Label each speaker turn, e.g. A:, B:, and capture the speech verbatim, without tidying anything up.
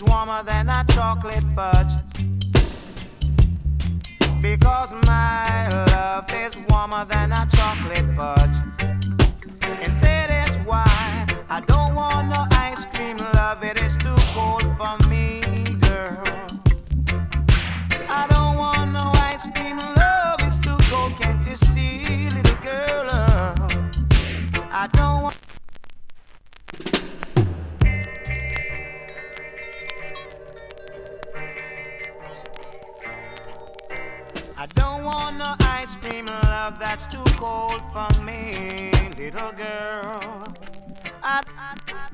A: warmer than a chocolate fudge. Because my love is warmer than a chocolate fudge. And that is why I don't want no ice cream love. It is too cold for me, girl. I don't want no ice cream love. It's too cold, can't you see, little girl? I don't want. I don't want no ice cream love. That's too cold for me, little girl. I, I,